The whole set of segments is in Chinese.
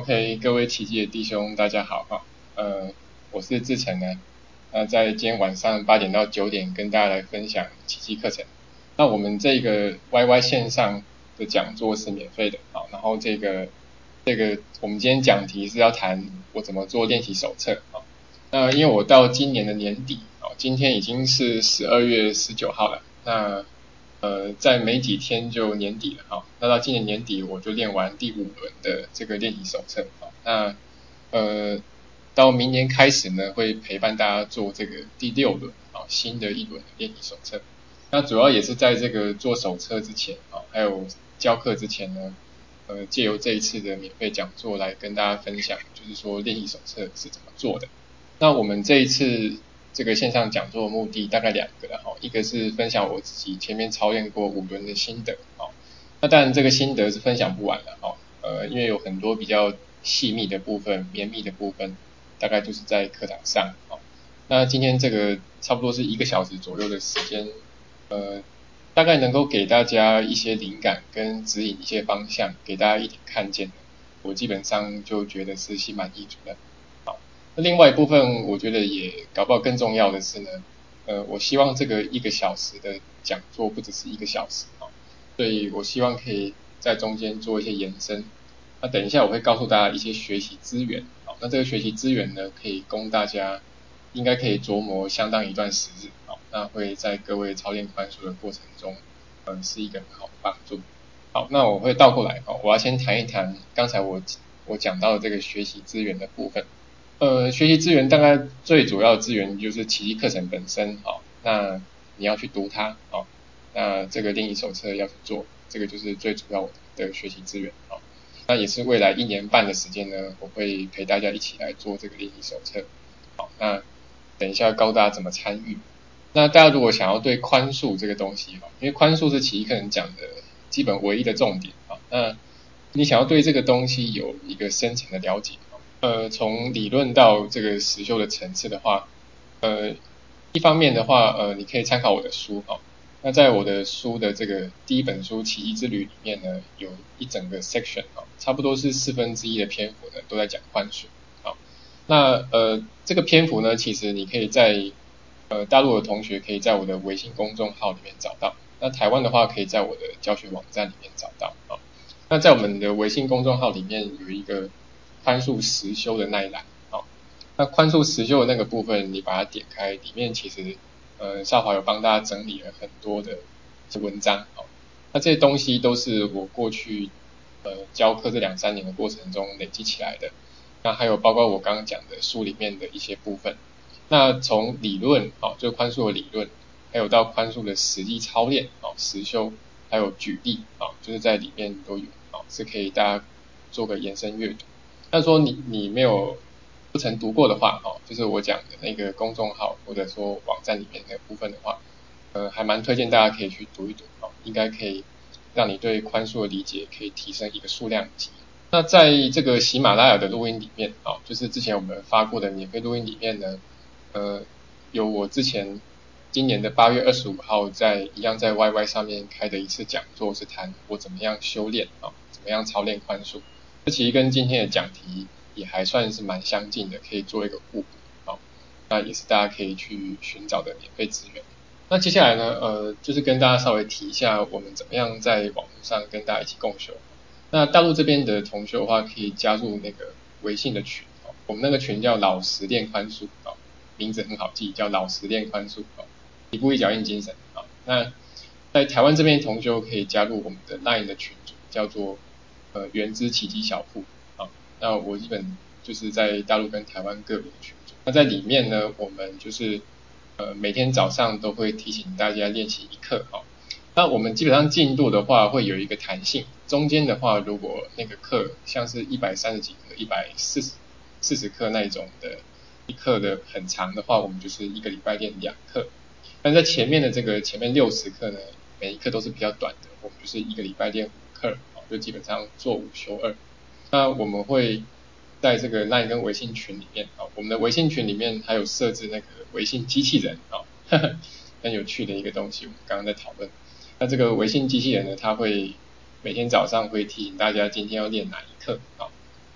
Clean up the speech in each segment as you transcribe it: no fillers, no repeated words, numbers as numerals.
OK，各位奇迹的弟兄，大家好哈。我是志成呢。在今天晚上8点到9点跟大家来分享奇迹课程。那我们这个 YY 线上的讲座是免费的啊。然后这个我们今天讲题是要谈我怎么做练习手册啊。那因为我到今年的年底啊，今天已经是12月19号了。那在没几天就年底了哈，那到今年年底我就练完第5轮的这个练习手册啊。那到明年开始呢，会陪伴大家做这个第6轮啊，新的一轮的练习手册。那主要也是在这个做手册之前啊，还有教课之前呢，借由这一次的免费讲座来跟大家分享，就是说练习手册是怎么做的。那我们这一次这个线上讲座的目的大概2个哈，一个是分享我自己前面操练过5轮的心得啊。那当然这个心得是分享不完的哈，因为有很多比较细密的部分、绵密的部分，大概就是在课堂上啊。那今天这个差不多是1个小时左右的时间，大概能够给大家一些灵感跟指引一些方向，给大家一点看见的，我基本上就觉得是心满意足的。那另外一部分，我觉得也搞不好更重要的是呢，我希望这个1个小时的讲座不只是1个小时啊，所以我希望可以在中间做一些延伸。那等一下我会告诉大家一些学习资源，好，那这个学习资源呢，可以供大家应该可以琢磨相当一段时日，好，那会在各位操练宽恕的过程中，是一个很好的帮助。好，那我会倒过来，我要先谈一谈刚才我讲到的这个学习资源的部分。学习资源大概最主要的资源就是奇迹课程本身，好，那你要去读它，好，那这个练习手册要去做，这个就是最主要的学习资源，好，那也是未来1年半的时间呢，我会陪大家一起来做这个练习手册，好，那等一下告诉大家怎么参与。那大家如果想要对宽恕这个东西，因为宽恕是奇迹课程讲的基本唯一的重点，那你想要对这个东西有一个深层的了解，从理论到这个实修的层次的话，一方面的话，你可以参考我的书哈。那在我的书的这个第1本书《奇迹之旅》里面呢，有一整个 section 差不多是1/4的篇幅呢，都在讲宽恕。好，那这个篇幅呢，其实你可以在大陆的同学可以在我的微信公众号里面找到，那台湾的话可以在我的教学网站里面找到啊。那在我们的微信公众号里面有一个宽恕实修的那一栏，好，那宽恕实修的那个部分，你把它点开，里面其实少华有帮大家整理了很多的文章，好，那这些东西都是我过去教课这2-3年的过程中累积起来的，那还有包括我刚刚讲的书里面的一些部分，那从理论就宽恕的理论，还有到宽恕的实际操练实修，还有举例就是在里面都有是可以大家做个延伸阅读。那说你没有不曾读过的话就是我讲的那个公众号或者说网站里面那个部分的话，还蛮推荐大家可以去读一读应该可以让你对宽恕的理解可以提升一个数量级。那在这个喜马拉雅的录音里面就是之前我们发过的免费录音里面呢，有我之前今年的8月25号一样在 YY 上面开的一次讲座，是谈我怎么样修炼怎么样操练宽恕。这其实跟今天的讲题也还算是蛮相近的，可以做一个互补那也是大家可以去寻找的免费资源。那接下来呢，就是跟大家稍微提一下我们怎么样在网络上跟大家一起共修。那大陆这边的同学的话，可以加入那个微信的群我们那个群叫老实练宽恕名字很好记，叫老实练宽恕一步一脚印精神那在台湾这边同学可以加入我们的 LINE 的群组，叫做原知奇迹小铺那我基本就是在大陆跟台湾各有的群组。那在里面呢，我们就是每天早上都会提醒大家练习1课那我们基本上进度的话会有一个弹性，中间的话如果那个课像是130几课、140课那一种的1课的很长的话，我们就是1个礼拜练2课。但在前面的这个前面60课呢，每一课都是比较短的，我们就是1个礼拜练5课就基本上做5休2。那我们会在这个 LINE 跟微信群里面我们的微信群里面还有设置那个微信机器人很有趣的一个东西，我们刚刚在讨论。那这个微信机器人呢，它会每天早上会提醒大家今天要练哪1课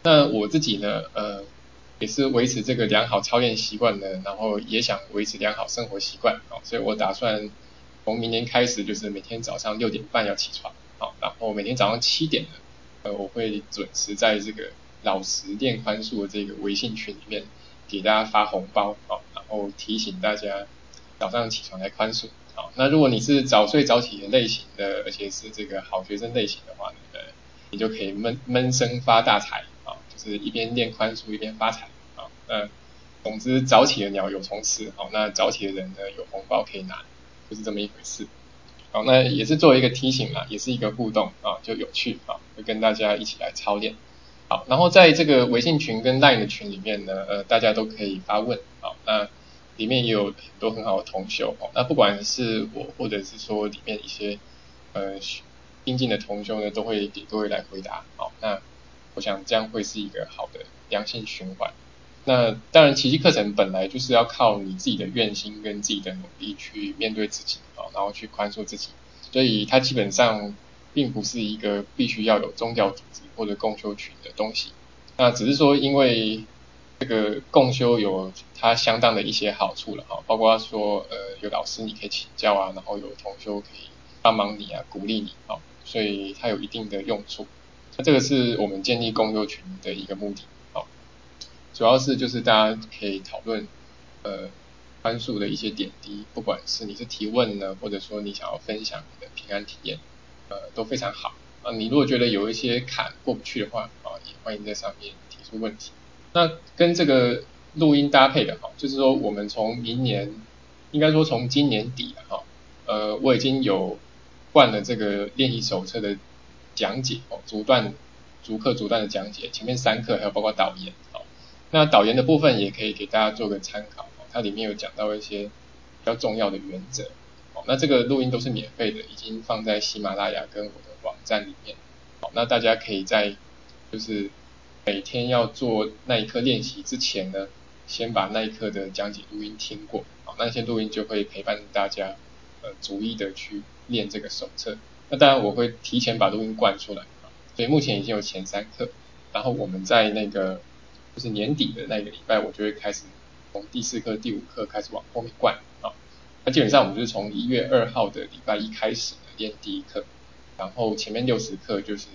那我自己呢，也是维持这个良好操练习惯呢，然后也想维持良好生活习惯，所以我打算从明年开始，就是每天早上6点半要起床，然后每天早上7点呢，我会准时在这个老实练宽恕的这个微信群里面给大家发红包，然后提醒大家早上起床来宽恕。那如果你是早睡早起的类型的，而且是这个好学生类型的话呢，你就可以闷声发大财，就是一边练宽恕一边发财。总之早起的鸟有虫吃，那早起的人呢有红包可以拿，就是这么一回事。那也是作为一个提醒啦，也是一个互动就有趣会跟大家一起来操练。好，然后在这个微信群跟 LINE 的群里面呢，大家都可以发问，那里面也有很多很好的同修，那不管是我或者是说里面一些新进的同修呢，都会给各位来回答。那我想这样会是一个好的良性循环。那当然奇迹课程本来就是要靠你自己的愿心跟自己的努力去面对自己，然后去宽恕自己，所以它基本上并不是一个必须要有宗教组织或者共修群的东西。那只是说因为这个共修有它相当的一些好处了，包括说有老师你可以请教啊，然后有同修可以帮忙你啊，鼓励你，所以它有一定的用处。那这个是我们建立共修群的一个目的。主要是就是大家可以讨论宽恕的一些点滴，不管是你是提问呢，或者说你想要分享你的平安体验，都非常好。你如果觉得有一些坎过不去的话，也欢迎在上面提出问题。那跟这个录音搭配的就是说我们从明年，应该说从今年底了我已经有换了这个练习手册的讲解逐课逐段的讲解，前面3课还有包括导言。那导言的部分也可以给大家做个参考，它里面有讲到一些比较重要的原则。那这个录音都是免费的，已经放在喜马拉雅跟我的网站里面。那大家可以在就是每天要做那一课练习之前呢，先把那一课的讲解录音听过，那些录音就会陪伴大家逐一的去练这个手册。那当然我会提前把录音灌出来，所以目前已经有前3课，然后我们在那个就是年底的那个礼拜，我就会开始从第4课、第5课开始往后面灌。那基本上我们就是从1月2号的礼拜1开始练第1课，然后前面60课就是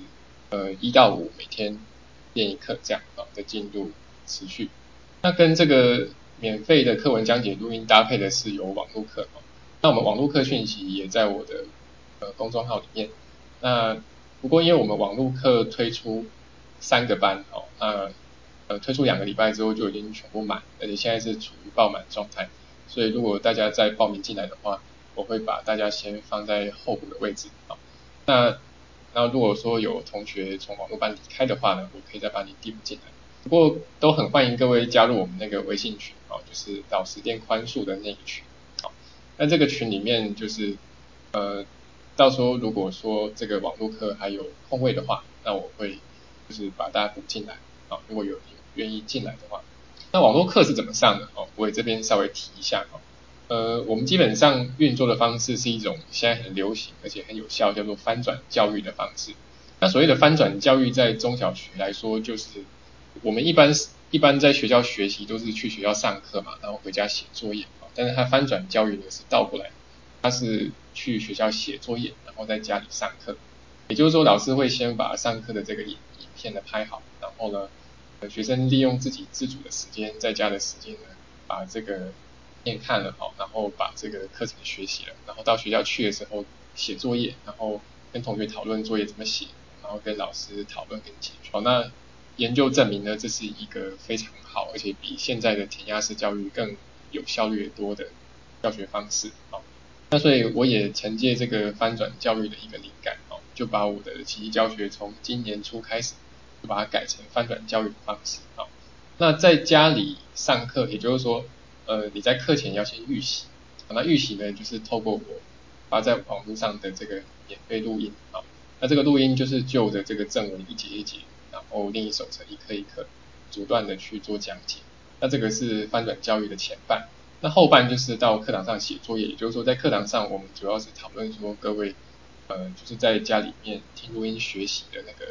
1到5每天练1课这样的进度持续。那跟这个免费的课文讲解录音搭配的是有网络课，那我们网络课讯息也在我的公众号里面。那不过因为我们网络课推出3个班，推出2个礼拜之后就已经全部满，而且现在是处于爆满状态，所以如果大家再报名进来的话，我会把大家先放在候补的位置。那如果说有同学从网络班离开的话呢，我可以再把你递补进来。不过都很欢迎各位加入我们那个微信群，就是老实练宽恕的那个群。那这个群里面就是到时候如果说这个网络课还有空位的话，那我会就是把大家补进来。如果有愿意进来的话。那网络课是怎么上的？我也这边稍微提一下。我们基本上运作的方式是一种现在很流行而且很有效，叫做翻转教育的方式。那所谓的翻转教育在中小学来说，就是我们一般在学校学习都是去学校上课嘛，然后回家写作业。但是它翻转教育呢是倒过来，它是去学校写作业，然后在家里上课。也就是说老师会先把上课的这个影片呢拍好，然后呢学生利用自己自主的时间，在家的时间呢把这个片看了然后把这个课程学习了，然后到学校去的时候写作业，然后跟同学讨论作业怎么写，然后跟老师讨论跟解决。那研究证明呢，这是一个非常好，而且比现在的填鸭式教育更有效率的多的教学方式。那所以我也承接这个翻转教育的一个灵感，就把我的奇迹教学从今年初开始就把它改成翻转教育的方式。那在家里上课，也就是说你在课前要先预习。那预习呢就是透过我发在网络上的这个免费录音。那这个录音就是就着这个正文一节一节，然后练习手册一课一课逐段的去做讲解。那这个是翻转教育的前半。那后半就是到课堂上写作业，也就是说在课堂上我们主要是讨论说各位就是在家里面听录音学习的那个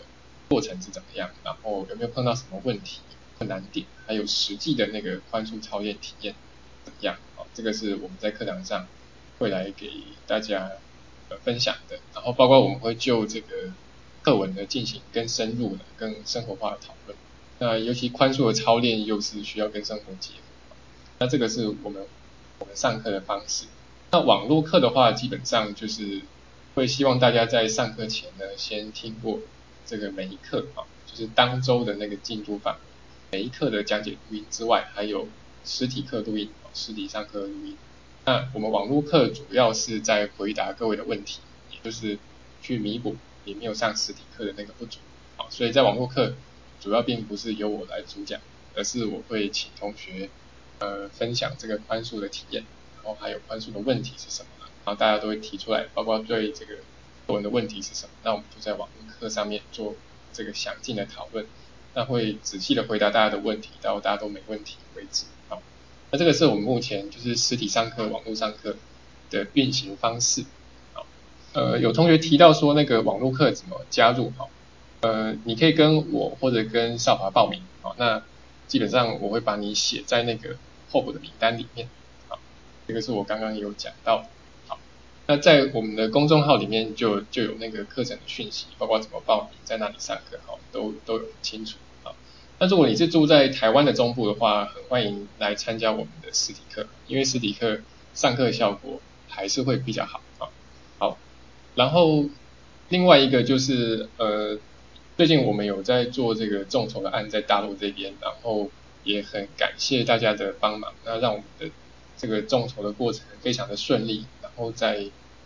过程是怎么样，然后有没有碰到什么问题、困难点，还有实际的那个宽恕操练体验怎么样？这个是我们在课堂上会来给大家分享的，然后包括我们会就这个课文呢进行更深入的、更生活化的讨论。那尤其宽恕的操练又是需要跟生活结合，那这个是我们上课的方式。那网络课的话，基本上就是会希望大家在上课前呢，先听过这个每一课就是当周的那个进度范围，每一课的讲解录音之外，还有实体课录音，实体上课录音。那我们网络课主要是在回答各位的问题，也就是去弥补你没有上实体课的那个不足。所以在网络课主要并不是由我来主讲，而是我会请同学分享这个宽恕的体验，然后还有宽恕的问题是什么，然后大家都会提出来，包括对这个课文的问题是什么，那我们就在网络课上面做这个详尽的讨论，那会仔细的回答大家的问题，到大家都没问题为止。那这个是我们目前就是实体上课、网络上课的运行方式。有同学提到说那个网络课怎么加入？你可以跟我或者跟少华报名。那基本上我会把你写在那个候补的名单里面。这个是我刚刚有讲到的。好，那在我们的公众号里面就有那个课程的讯息，包括怎么报名，在哪里上课，都有很清楚。那如果你是住在台湾的中部的话，很欢迎来参加我们的实体课，因为实体课上课效果还是会比较好。好，然后另外一个就是最近我们有在做这个众筹的案在大陆这边，然后也很感谢大家的帮忙，那让我们的这个众筹的过程非常的顺利，然后在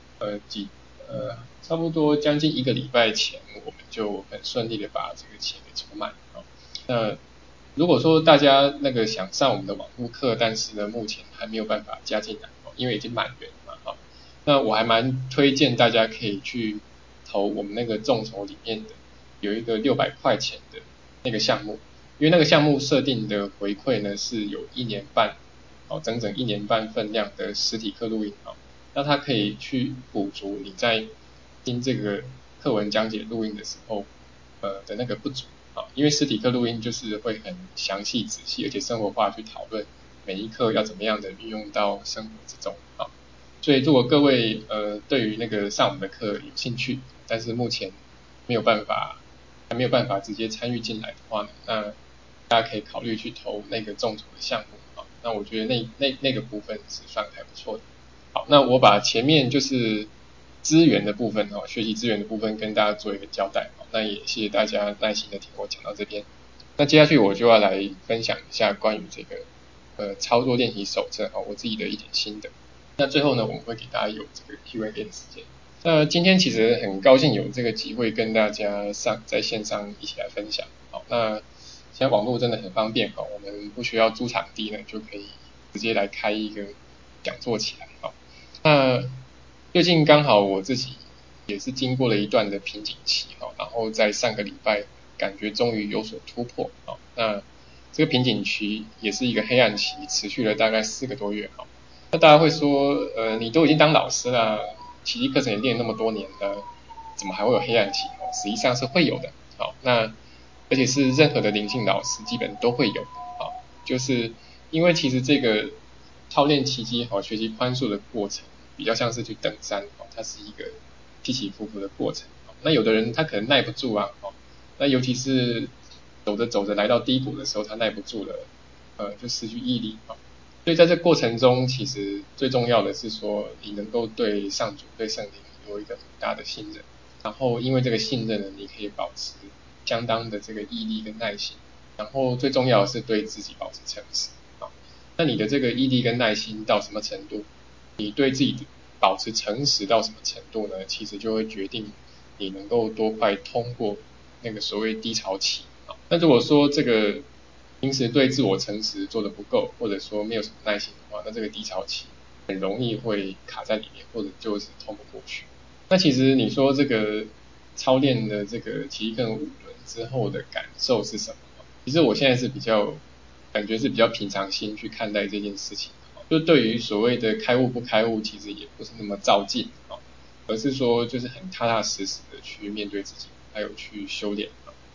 差不多将近1个礼拜前，我们就很顺利的把这个钱给筹满。那如果说大家那个想上我们的网络课，但是呢目前还没有办法加进来，因为已经满员了嘛，那我还蛮推荐大家可以去投我们那个众筹里面的有一个600块钱的那个项目，因为那个项目设定的回馈呢是有1年半，整整1年半分量的实体课录音，那它可以去补足你在听这个课文讲解录音的时候的那个不足。因为实体课录音就是会很详细仔细而且生活化去讨论每一课要怎么样的运用到生活之中。所以如果各位对于那个上我们的课有兴趣，但是目前还没有办法直接参与进来的话呢，那大家可以考虑去投那个众筹的项目。那我觉得那个部分是算还不错的。好，那我把前面就是资源的部分学习资源的部分跟大家做一个交代。那也谢谢大家耐心的听我讲到这边。那接下去我就要来分享一下关于这个操作练习手册我自己的一点心得。那最后呢，我们会给大家有这个 Q&A 的时间。那今天其实很高兴有这个机会跟大家在线上一起来分享。那现在网络真的很方便我们不需要租场地呢，就可以直接来开一个讲座起来。那最近刚好我自己也是经过了一段的瓶颈期然后在上个礼拜感觉终于有所突破。那这个瓶颈期也是一个黑暗期，持续了大概4个多月。那大家会说你都已经当老师了，奇迹课程也练那么多年了，怎么还会有黑暗期？实际上是会有的。那而且是任何的灵性老师基本都会有的。就是因为其实这个操练奇迹学习宽恕的过程比较像是去登山它是一个起起伏伏的过程。那有的人他可能耐不住那尤其是走着走着来到低谷的时候，他耐不住了就失去毅力所以在这过程中，其实最重要的是说，你能够对上主、对圣灵有一个很大的信任，然后因为这个信任呢，你可以保持相当的这个毅力跟耐心，然后最重要的是对自己保持诚实。那你的这个毅力跟耐心到什么程度，你对自己保持诚实到什么程度呢？其实就会决定你能够多快通过那个所谓低潮期。那如果说这个平时对自我诚实做得不够，或者说没有什么耐心的话，那这个低潮期很容易会卡在里面，或者就是通不过去。那其实你说这个操练的这个奇迹课5轮之后的感受是什么？其实我现在是感觉是比较平常心去看待这件事情。就对于所谓的开悟不开悟，其实也不是那么照进而是说就是很踏踏实实的去面对自己，还有去修炼。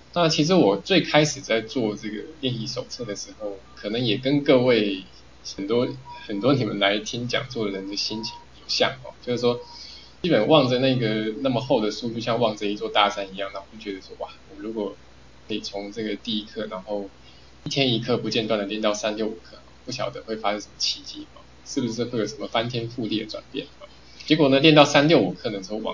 那其实我最开始在做这个练习手册的时候，可能也跟各位很多你们来听讲座的人的心情有像就是说，基本望着那个那么厚的书，就像望着一座大山一样，然后就觉得说，哇，我如果可以从这个第一课，然后一天一课不间断的练到365课，不晓得会发生什么奇迹是不是会有什么翻天覆地的转变结果呢，练到365课的时候，往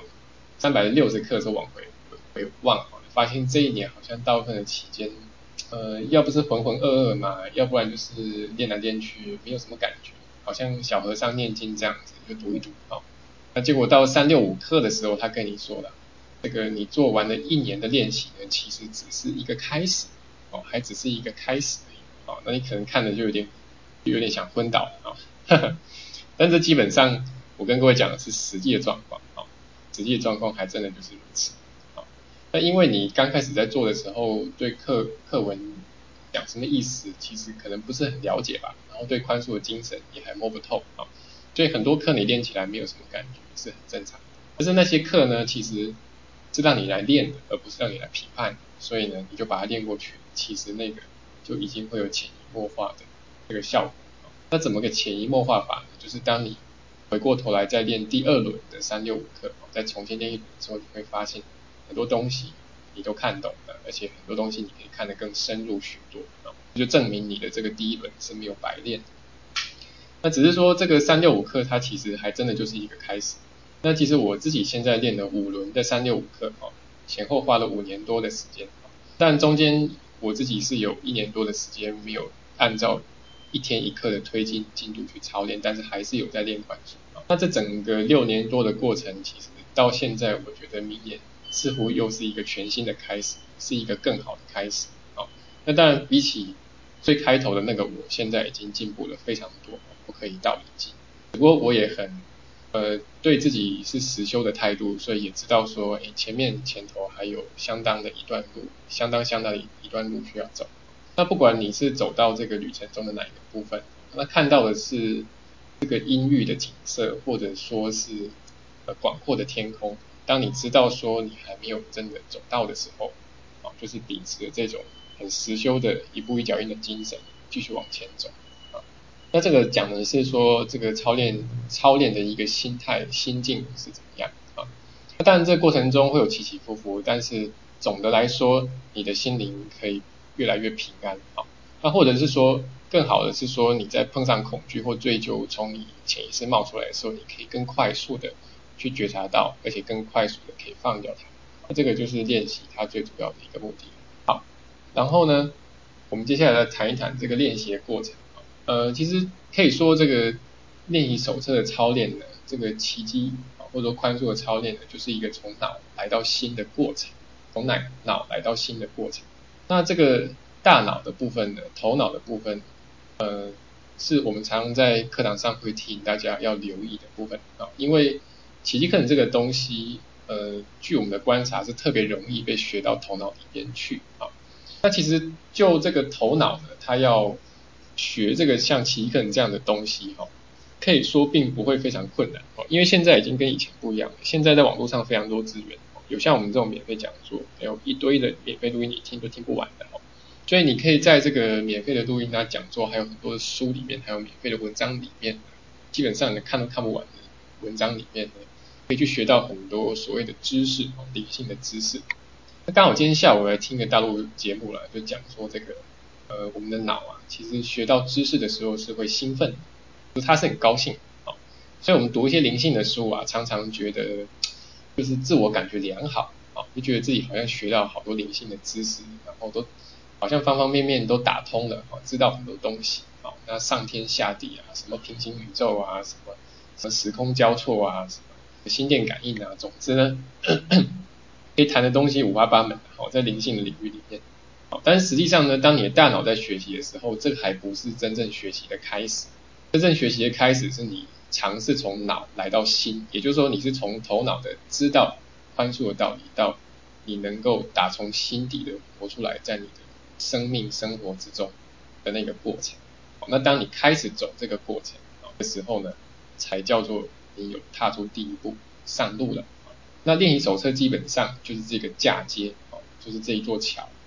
360课的时候往回望发现这一年好像大部分的期间，要不是浑浑噩噩嘛，要不然就是练来练去没有什么感觉，好像小和尚念经这样子就读一读那结果到365课的时候，他跟你说了，这个你做完了1年的练习呢，其实只是一个开始还只是一个开始而已那你可能看了就有点想昏倒了但这基本上我跟各位讲的是实际的状况实际的状况还真的就是如此那因为你刚开始在做的时候，对课文讲什么意思，其实可能不是很了解吧，然后对宽恕的精神也还摸不透所以很多课你练起来没有什么感觉是很正常的。但是那些课呢，其实是让你来练的，而不是让你来评判，所以呢，你就把它练过去，其实那个就已经会有潜移默化的这个效果那怎么个潜移默化法呢？就是当你回过头来再练第2轮的365课再重新练一轮之后，你会发现很多东西你都看懂了，而且很多东西你可以看得更深入许多就证明你的这个第1轮是没有白练的。那只是说这个365课它其实还真的就是一个开始。那其实我自己现在练了5轮的365课前后花了5年多的时间但中间我自己是有1年多的时间没有按照1天1课的推进进度去操练，但是还是有在练宽恕那这整个6年多的过程，其实到现在我觉得明年似乎又是一个全新的开始，是一个更好的开始那当然比起最开头的那个我，现在已经进步了非常多，不可以道一尽。不过我也很对自己是实修的态度，所以也知道说，前头还有相当的一段路，相当的一段路需要走。那不管你是走到这个旅程中的哪一个部分，那看到的是这个阴郁的景色，或者说是广阔的天空。当你知道说你还没有真的走到的时候，就是秉持着这种很实修的一步一脚印的精神，继续往前走那这个讲的是说这个操练的一个心态心境是怎么样那当然这个过程中会有起起伏伏，但是总的来说，你的心灵可以越来越平安那或者是说更好的是说你在碰上恐惧或追究从你潜意识冒出来的时候，你可以更快速的去觉察到，而且更快速的可以放掉它。那这个就是练习它最主要的一个目的。好，然后呢，我们接下来来谈一谈这个练习的过程。其实可以说这个练习手册的操练呢，这个奇迹或者说宽恕的操练呢，就是一个从脑来到心的过程，从脑来到心的过程。那这个大脑的部分呢，头脑的部分，是我们常常在课堂上会提醒大家要留意的部分因为奇迹课程这个东西，据我们的观察是特别容易被学到头脑里边去那其实就这个头脑呢，它要学这个像奇迹课程这样的东西可以说并不会非常困难因为现在已经跟以前不一样了。现在在网络上非常多资源有像我们这种免费讲座，还有一堆的免费录音，你听都听不完的所以你可以在这个免费的录音讲座，还有很多的书里面，还有免费的文章里面，基本上你看都看不完的文章里面呢，可以去学到很多所谓的知识灵性的知识。那刚好今天下午来听个大陆节目了，就讲说这个我们的脑其实学到知识的时候是会兴奋的，就是它是很高兴所以我们读一些灵性的书常常觉得就是自我感觉良好就觉得自己好像学到好多灵性的知识，然后都好像方方面面都打通了知道很多东西那上天下地什么平行宇宙什么时空交错什么心电感应总之呢可以谈的东西五花八门在灵性的领域里面但是实际上呢，当你的大脑在学习的时候，这个还不是真正学习的开始。真正学习的开始是你尝试从脑来到心，也就是说你是从头脑的知道宽恕的道理，到你能够打从心底的活出来，在你的生命生活之中的那个过程。那当你开始走这个过程的时候呢，才叫做你有踏出第一步上路了。那练习手册基本上就是这个嫁接就是这一座桥，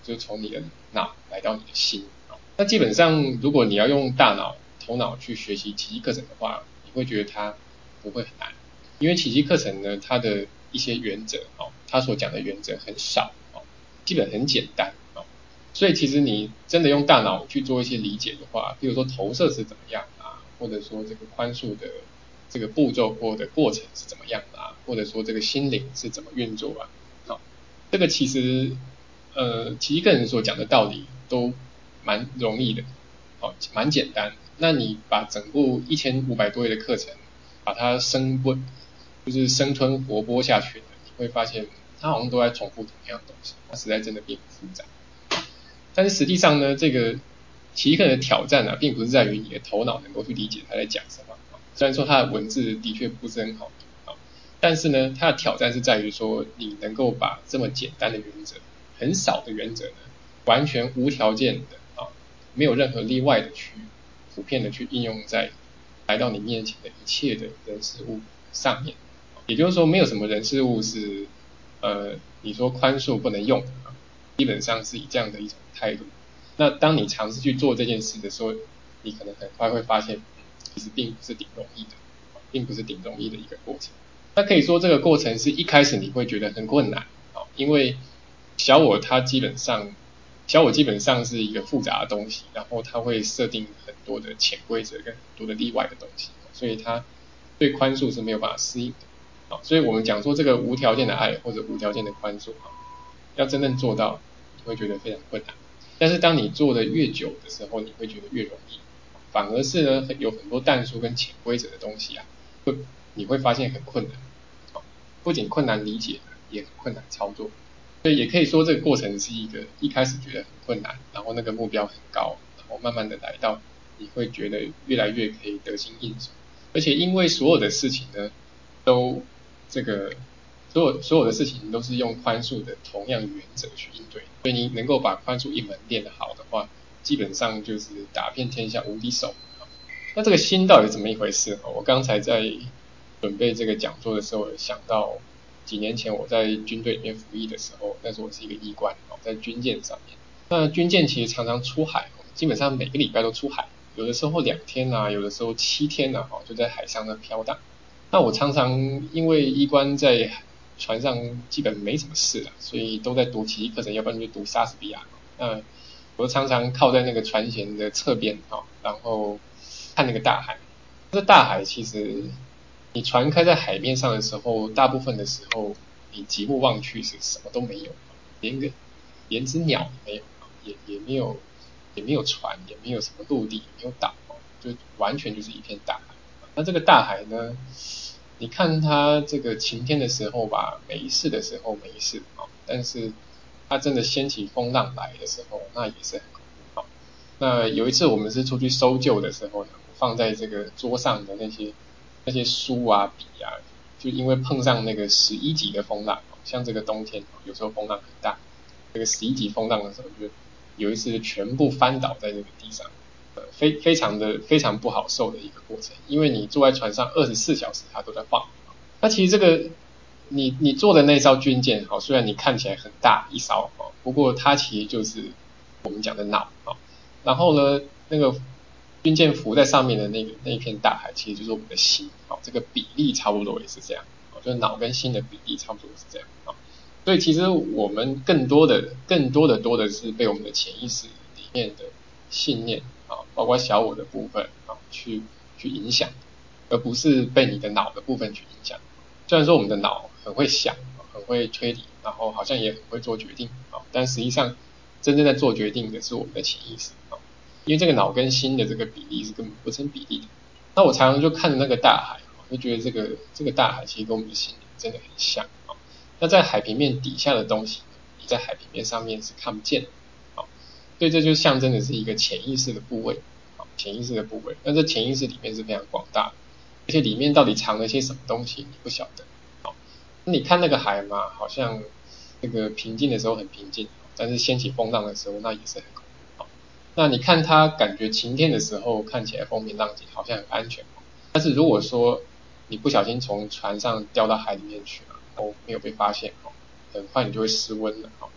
就从你的脑来到你的心。那基本上如果你要用头脑去学习奇迹课程的话，你会觉得它不会很难，因为奇迹课程呢，它的一些原则它所讲的原则很少基本很简单所以其实你真的用大脑去做一些理解的话，比如说投射是怎么样或者说这个宽恕的这个步骤或者过程是怎么样或者说这个心灵是怎么运作这个其实奇迹课程所讲的道理都蛮容易的蛮简单。那你把整部1500多页的课程把它就是生吞活剥下去，你会发现它好像都在重复同样的东西，它实在真的并不复杂。但是实际上呢，这个奇迹课程的挑战并不是在于你的头脑能够去理解它在讲什么虽然说它的文字的确不是很好读但是呢，它的挑战是在于说你能够把这么简单的原则，很少的原则呢，完全无条件的没有任何例外的去普遍的去应用在来到你面前的一切的人事物上面。也就是说，没有什么人事物是你说宽恕不能用的基本上是以这样的一种态度。那当你尝试去做这件事的时候，你可能很快会发现，其实并不是顶容易的，并不是顶容易的一个过程。那可以说这个过程是一开始你会觉得很困难因为小我基本上是一个复杂的东西，然后它会设定很多的潜规则跟很多的例外的东西，所以它对宽恕是没有办法适应的所以我们讲说这个无条件的爱或者无条件的宽恕要真正做到，你会觉得非常困难。但是当你做的越久的时候，你会觉得越容易。反而是呢，有很多但书跟潜规则的东西你会发现很困难不仅困难理解，也很困难操作。所以也可以说这个过程是一个一开始觉得很困难，然后那个目标很高，然后慢慢的来到你会觉得越来越可以得心应手。而且因为所有的事情呢，都这个所有的事情都是用宽恕的同样原则去应对，所以你能够把宽恕一门练得好的话，基本上就是打遍天下无敌手。那这个心到底怎么一回事我刚才在准备这个讲座的时候，想到几年前我在军队里面服役的时候，那时候我是一个医官在军舰上面。那军舰其实常常出海基本上每个礼拜都出海，有的时候2天有的时候7天就在海上飘荡。那我常常因为医官在船上基本没什么事所以都在读奇迹课程，要不然就读莎士比亚。那我常常靠在那个船舷的侧边然后看那个大海。这大海其实你船开在海面上的时候，大部分的时候你极目望去是什么都没有，连只鸟也没有，也没有船，也没有什么陆地，也没有岛就完全就是一片大海。那这个大海呢，你看它这个晴天的时候吧，没事的时候没事但是它真的掀起风浪来的时候，那也是很恐怖那有一次我们是出去搜救的时候呢，放在这个桌上的那些书笔就因为碰上那个11级的风浪像这个冬天有时候风浪很大，这个11级风浪的时候，就有一次全部翻倒在这个地上，非常不好受的一个过程，因为你坐在船上24小时它都在晃。那其实这个你坐的那艘军舰虽然你看起来很大一艘不过它其实就是我们讲的脑然后呢，那个军舰浮在上面的那一片大海，其实就是我们的心这个比例差不多也是这样就是脑跟心的比例差不多是这样所以其实我们更多的是被我们的潜意识里面的信念包括小我的部分去影响，而不是被你的脑的部分去影响。虽然说我们的脑很会想，很会推理，然后好像也很会做决定但实际上真正在做决定的是我们的潜意识因为这个脑跟心的这个比例是根本不成比例的。那我常常就看着那个大海就觉得这个大海其实跟我们的心灵真的很像那在海平面底下的东西你在海平面上面是看不见的所以这就象征的是一个潜意识的部位潜意识的部位。那这潜意识里面是非常广大的，而且里面到底藏了些什么东西你不晓得那你看那个海嘛，好像那个平静的时候很平静，但是掀起风浪的时候那也是很恐怖那你看它感觉晴天的时候看起来风平浪静，好像很安全但是如果说你不小心从船上掉到海里面去了没有被发现很快你就会失温了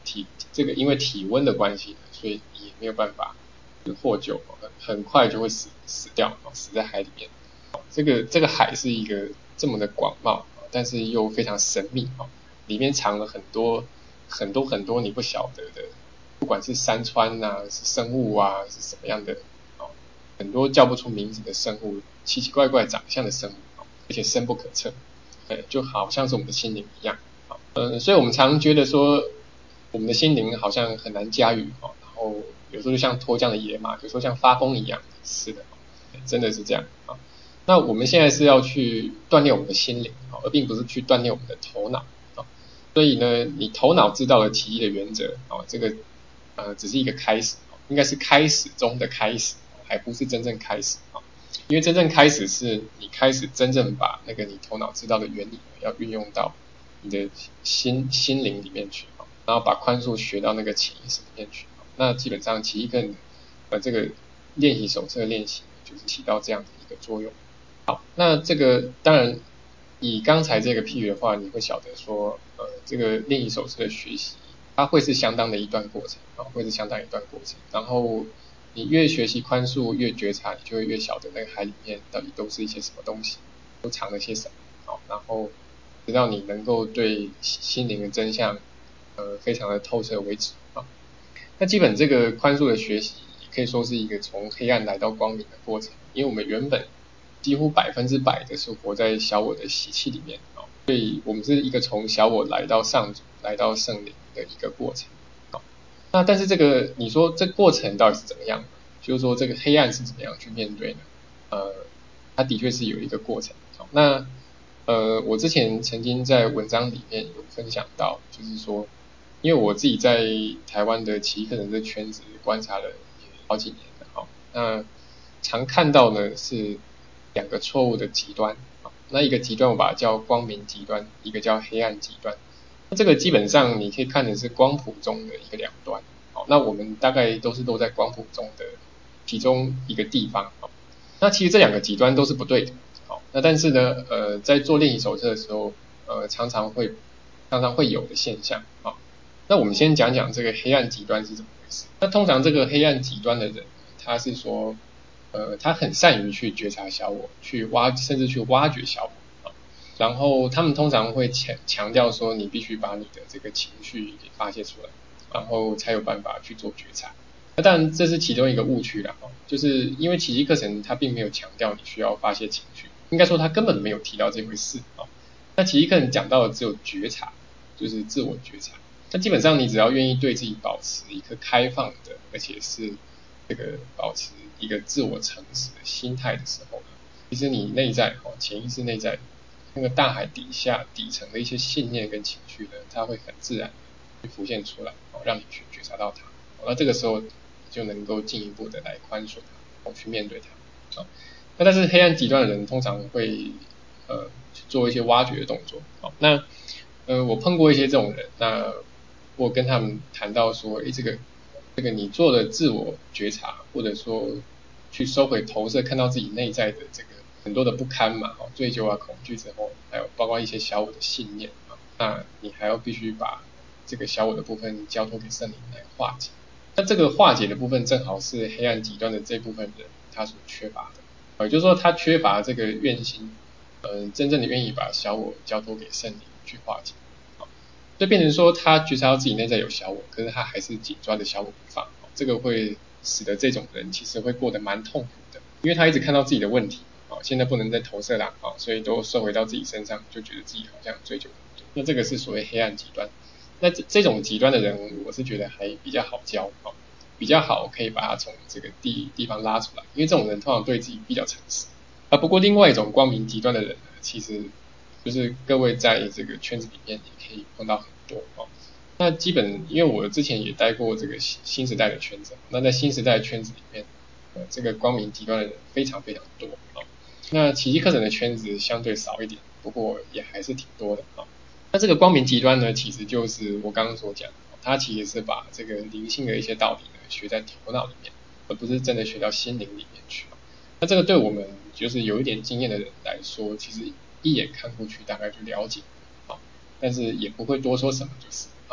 这个因为体温的关系，所以也没有办法获救，很快就会死掉，死在海里面。这个海是一个这么的广袤，但是又非常神秘，里面藏了很多你不晓得的，不管是山川啊，是生物啊，是什么样的，很多叫不出名字的生物，奇奇怪怪长相的生物，而且深不可测，就好像是我们的心灵一样。所以我们常觉得说，我们的心灵好像很难驾驭，然后有时候就像脱缰的野马，有时候像发疯一样。是的，真的是这样。那我们现在是要去锻炼我们的心灵，而并不是去锻炼我们的头脑。所以呢，你头脑知道了奇迹的原则，这个只是一个开始，应该是开始中的开始，还不是真正开始。因为真正开始是你开始真正把那个你头脑知道的原理要运用到你的心灵里面去，然后把宽恕学到那个潜意识里面去。那基本上奇迹课这个练习手册练习就是起到这样的一个作用。好，那这个当然以刚才这个譬喻的话，你会晓得说，这个练习手册的学习，它会是相当的一段过程，会是相当一段过程。然后你越学习宽恕，越觉察，你就会越晓得那个海里面到底都是一些什么东西，都藏了些什么。然后直到你能够对心灵的真相，非常的透彻为止。那基本这个宽恕的学习，也可以说是一个从黑暗来到光明的过程，因为我们原本几乎100%的是活在小我的习气里面，所以我们是一个从小我来到上主，来到圣灵的一个过程。那但是这个你说这过程到底是怎么样的？就是说这个黑暗是怎么样去面对呢？它的确是有一个过程。那我之前曾经在文章里面有分享到，就是说，因为我自己在台湾的奇课程这圈子观察了好几年了，那常看到呢是两个错误的极端，那一个极端我把它叫光明极端，一个叫黑暗极端。那这个基本上你可以看的是光谱中的一个两端，那我们大概都是落在光谱中的其中一个地方。那其实这两个极端都是不对的。那但是呢，在做练习手册的时候，常常会有的现象。那我们先讲讲这个黑暗极端是怎么回事。那通常这个黑暗极端的人，他是说，他很善于去觉察小我，甚至去挖掘小我。然后他们通常会强调说，你必须把你的这个情绪给发泄出来，然后才有办法去做觉察。那当然这是其中一个误区啦，就是因为奇迹课程它并没有强调你需要发泄情绪，应该说它根本没有提到这回事。那奇迹课程讲到的只有觉察，就是自我觉察。那基本上你只要愿意对自己保持一颗开放的，而且是这个保持一个自我诚实的心态的时候呢，其实你内在潜意识内在那个大海底下底层的一些信念跟情绪呢，它会很自然去浮现出来，让你去觉察到它。那这个时候就能够进一步的来宽恕它，去面对它。那但是黑暗极端的人通常会去做一些挖掘的动作。那我碰过一些这种人，那我跟他们谈到说，这个你做的自我觉察，或者说去收回投射，看到自己内在的这个很多的不堪嘛，追究啊、恐惧之后，还有包括一些小我的信念那你还要必须把这个小我的部分交托给圣灵来化解。那这个化解的部分正好是黑暗极端的这部分人他所缺乏的，也就是说他缺乏这个愿心，真正的愿意把小我交托给圣灵去化解。就变成说他觉察到自己内在有小我，可是他还是紧抓着小我不放，这个会使得这种人其实会过得蛮痛苦的，因为他一直看到自己的问题，现在不能再投射了，所以都收回到自己身上，就觉得自己好像追求很多。那这个是所谓黑暗极端。那这种极端的人，我是觉得还比较好教，比较好可以把他从这个地方拉出来，因为这种人通常对自己比较诚实。不过另外一种光明极端的人呢，其实就是各位在这个圈子里面也可以碰到很多。那基本因为我之前也待过这个新时代的圈子，那在新时代的圈子里面，这个光明极端的人非常非常多。那奇迹课程的圈子相对少一点，不过也还是挺多的。那这个光明极端呢，其实就是我刚刚所讲的，它其实是把这个灵性的一些道理呢学在头脑里面，而不是真的学到心灵里面去。那这个对我们就是有一点经验的人来说，其实一眼看过去大概就了解，但是也不会多说什么就是。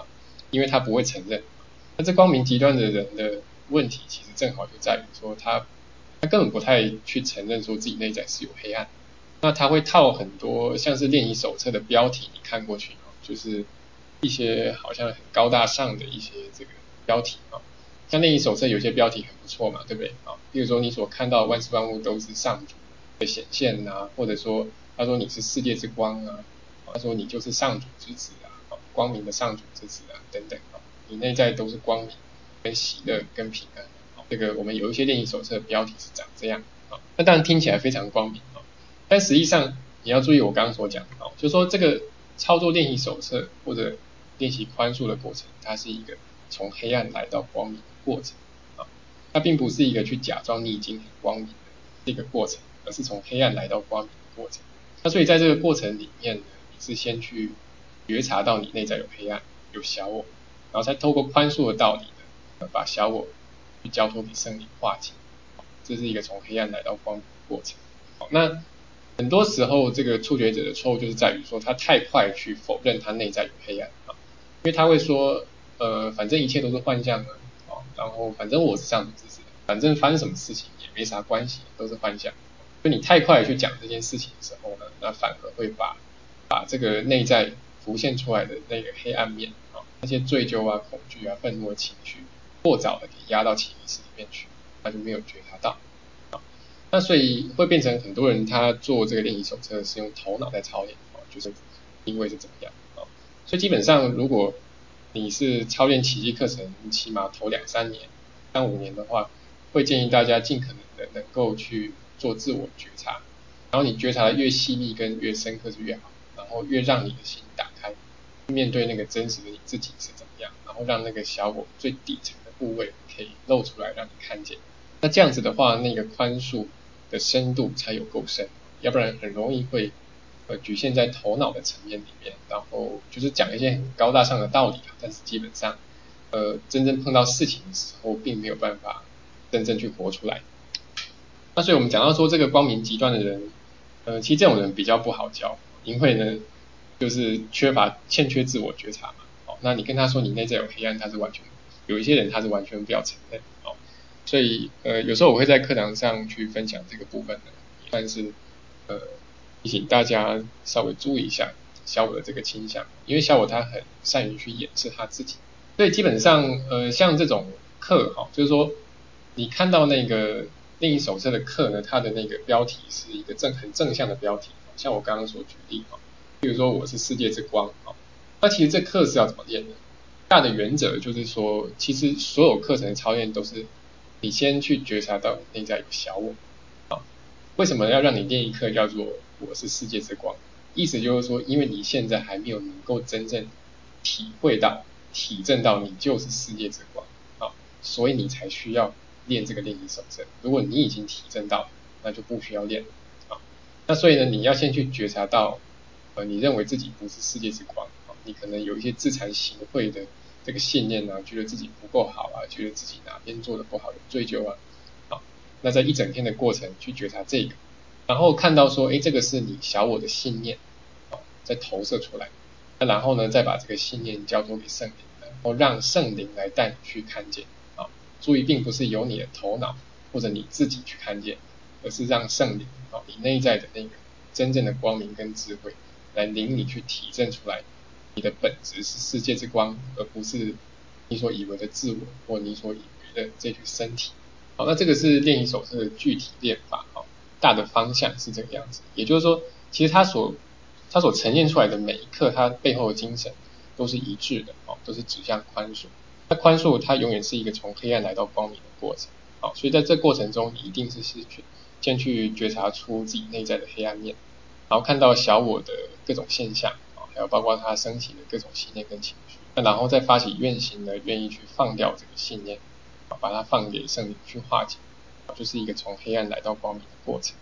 因为他不会承认。那这光明极端的人的问题，其实正好就在于说他根本不太去承认说自己内在是有黑暗。那他会套很多像是练习手册的标题，你看过去就是一些好像很高大上的一些这个标题像练习手册有些标题很不错嘛，对不对比如说你所看到万事万物都是上主的显现或者说他说你是世界之光他说你就是上主之子光明的上主之子等等你内在都是光明跟喜乐跟平安这个我们有一些练习手册的标题是长这样那当然听起来非常光明但实际上你要注意我刚刚所讲就是说这个操作练习手册或者练习宽恕的过程，它是一个从黑暗来到光明的过程它并不是一个去假装你已经很光明的这个过程，而是从黑暗来到光明的过程。那所以在这个过程里面呢，你是先去觉察到你内在有黑暗，有小我，然后才透过宽恕的道理呢，把小我去交托给圣灵化解。这是一个从黑暗来到光明的过程。那很多时候这个初学者的错误就是在于说他太快去否认他内在有黑暗因为他会说反正一切都是幻象然后反正我是上主之子反正发生什么事情也没啥关系都是幻象就你太快去讲这件事情的时候呢那反而会把这个内在浮现出来的那个黑暗面那些罪疚恐惧愤怒的情绪过早的给压到潜意识里面去他就没有觉察到那所以会变成很多人他做这个练习手册是用头脑在操练就是因为是怎么样所以基本上如果你是操练奇迹课程起码头2-3年3-5年的话会建议大家尽可能的能够去做自我觉察然后你觉察的越细腻跟越深刻是越好然后越让你的心打开面对那个真实的你自己是怎么样然后让那个小我最底层的部位可以露出来让你看见那这样子的话那个宽恕的深度才有够深要不然很容易会局限在头脑的层面里面然后就是讲一些很高大上的道理但是基本上真正碰到事情的时候并没有办法真正去活出来那所以我们讲到说这个光明极端的人其实这种人比较不好教因为呢就是欠缺自我觉察嘛那你跟他说你内在有黑暗他是完全有一些人他是完全不要承认所以有时候我会在课堂上去分享这个部分的也算是提醒大家稍微注意一下小我的这个倾向因为小我他很善于去掩饰他自己所以基本上像这种课就是说你看到那个练习手册的课呢它的那个标题是一个很正向的标题像我刚刚所举例比如说我是世界之光那其实这课是要怎么练的大的原则就是说其实所有课程的操练都是你先去觉察到内在有小我为什么要让你练一课叫做我是世界之光意思就是说因为你现在还没有能够真正体证到你就是世界之光所以你才需要练这个练习手册如果你已经体证到那就不需要练那所以呢你要先去觉察到你认为自己不是世界之光你可能有一些自惭形秽的这个信念觉得自己不够好觉得自己哪边做的不好有追究那在一整天的过程去觉察这个然后看到说这个是你小我的信念再投射出来那然后呢再把这个信念交托给圣灵然后让圣灵来带你去看见注意并不是由你的头脑或者你自己去看见而是让圣灵你内在的那个真正的光明跟智慧来领你去体证出来你的本质是世界之光而不是你所以为的自我或你所以为的这具身体那这个是练习手册的具体练法大的方向是这个样子也就是说其实它所呈现出来的每一课它背后的精神都是一致的都是指向宽恕那宽恕它永远是一个从黑暗来到光明的过程所以在这过程中你一定是先去觉察出自己内在的黑暗面然后看到小我的各种现象还有包括它升起的各种信念跟情绪那然后再发起愿行呢愿意去放掉这个信念把它放给圣灵去化解就是一个从黑暗来到光明的过程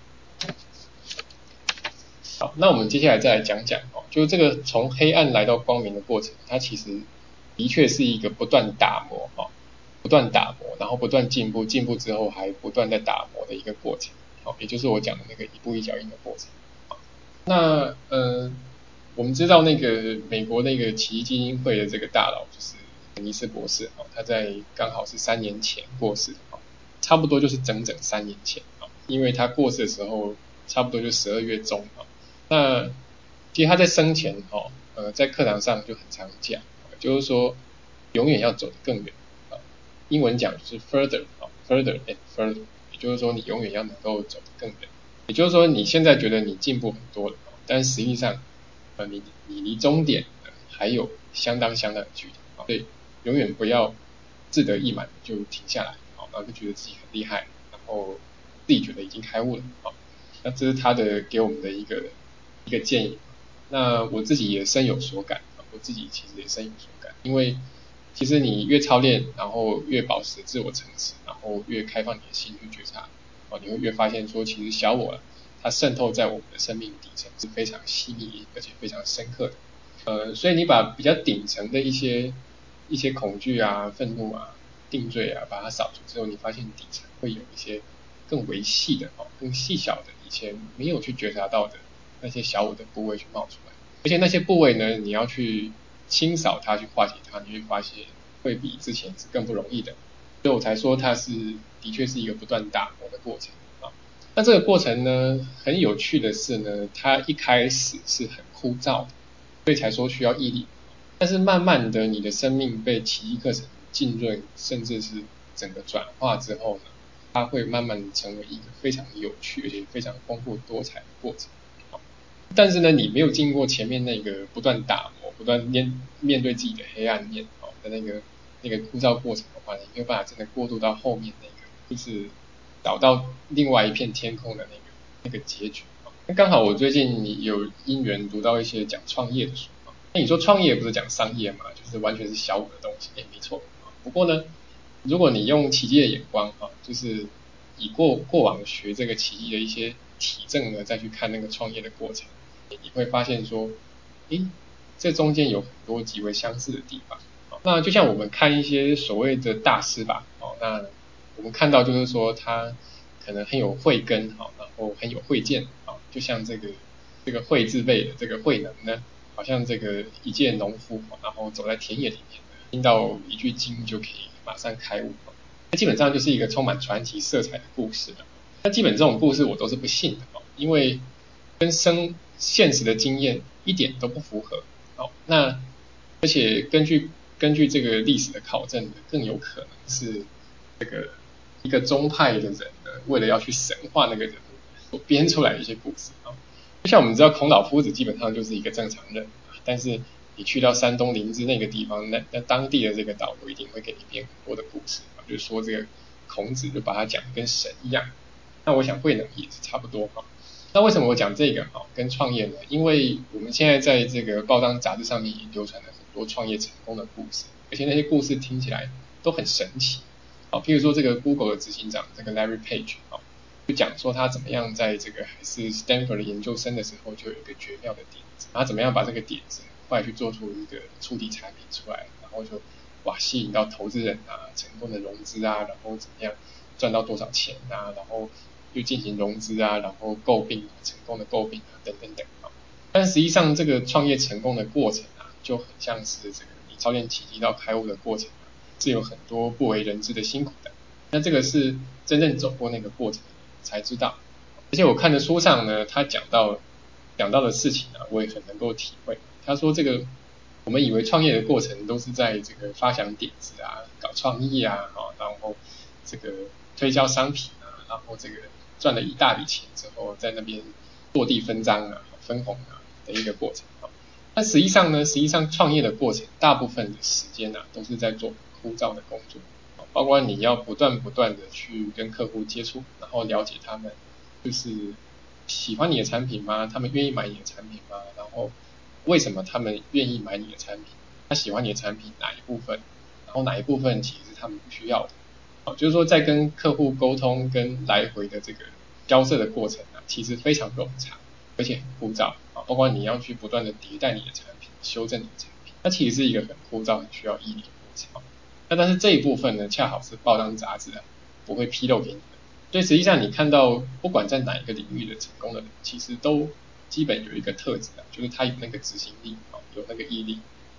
好那我们接下来再来讲讲就是这个从黑暗来到光明的过程它其实的确是一个不断打磨然后不断进步之后还不断在打磨的一个过程也就是我讲的那个一步一脚印的过程那我们知道那个美国那个奇迹基金会的这个大佬就是尼斯博士他在刚好是3年前过世差不多就是整整3年前因为他过世的时候差不多就12月中那其实他在生前在课堂上就很常讲，就是说永远要走得更远英文讲就是 further and further， 也就是说你永远要能够走得更远，也就是说你现在觉得你进步很多了，但实际上你离终点还有相当的距离所以永远不要志得意满就停下来然后就觉得自己很厉害，然后自己觉得已经开悟了那这是他的给我们的一个建议。那我自己也深有所感，我自己其实也深有所感，因为其实你越操练，然后越保持自我诚实，然后越开放你的心去觉察你会越发现说其实小我它渗透在我们的生命底层是非常细腻而且非常深刻的所以你把比较顶层的一些恐惧啊、愤怒啊、定罪啊把它扫除之后，你发现底层会有一些更微细的更细小的以前没有去觉察到的那些小我的部位去冒出来，而且那些部位呢你要去清扫它去化解它，你会发现会比之前是更不容易的，所以我才说它是的确是一个不断打磨的过程那这个过程呢很有趣的是呢，它一开始是很枯燥的，所以才说需要毅力，但是慢慢的你的生命被奇迹课程浸润，甚至是整个转化之后呢，它会慢慢成为一个非常有趣而且非常丰富多彩的过程但是呢你没有经过前面那个不断打磨不断面对自己的黑暗面的那个枯燥过程的话，你没有办法真的过渡到后面那个就是找到另外一片天空的那个结局那刚好我最近有因缘读到一些讲创业的书那你说创业不是讲商业嘛，就是完全是小我的东西没错不过呢如果你用奇迹的眼光就是以过往学这个奇迹的一些体证呢再去看那个创业的过程，你会发现说这中间有很多极为相似的地方那就像我们看一些所谓的大师吧那我们看到就是说他可能很有慧根然后很有慧见就像这个慧字辈的这个慧能呢好像这个一介农夫然后走在田野里面听到一句经就可以马上开悟那基本上就是一个充满传奇色彩的故事那基本这种故事我都是不信的因为跟现实的经验一点都不符合那而且根据这个历史的考证呢更有可能是这个一个宗派的人呢为了要去神化那个人所编出来的一些故事就像我们知道孔老夫子基本上就是一个正常人但是你去到山东临淄那个地方那当地的这个导游一定会给你编很多的故事就是说这个孔子就把他讲跟神一样那我想慧能也是差不多那为什么我讲这个跟创业呢？因为我们现在在这个报章杂志上面也流传了很多创业成功的故事，而且那些故事听起来都很神奇譬如说这个 Google 的执行长这个 Larry Page 就讲说他怎么样在这个还是 Stanford 的研究生的时候就有一个绝妙的点子，他怎么样把这个点子后来去做出一个触底产品出来，然后就吸引到投资人成功的融资然后怎么样赚到多少钱然后又进行融资然后购并成功的购并等等等但实际上这个创业成功的过程就很像是这个你操练奇迹到开悟的过程是有很多不为人知的辛苦的，那这个是真正走过那个过程才知道，而且我看的书上呢，他讲到的事情我也很能够体会。他说这个我们以为创业的过程都是在这个发想点子搞创意然后这个推销商品然后这个赚了一大笔钱之后，在那边落地分赃分红的一个过程但实际上创业的过程大部分的时间都是在做枯燥的工作包括你要不断的去跟客户接触，然后了解他们就是喜欢你的产品吗？他们愿意买你的产品吗？然后为什么他们愿意买你的产品？他喜欢你的产品哪一部分？然后哪一部分其实是他们不需要的就是说在跟客户沟通跟来回的这个交涉的过程其实非常冗长而且很枯燥包括你要去不断的迭代你的产品，修正你的产品，它其实是一个很枯燥很需要毅力的过程但是这一部分呢恰好是报章杂志不会披露给你的，所以实际上你看到不管在哪一个领域的成功的人其实都基本有一个特质就是他有那个执行力有那个毅力，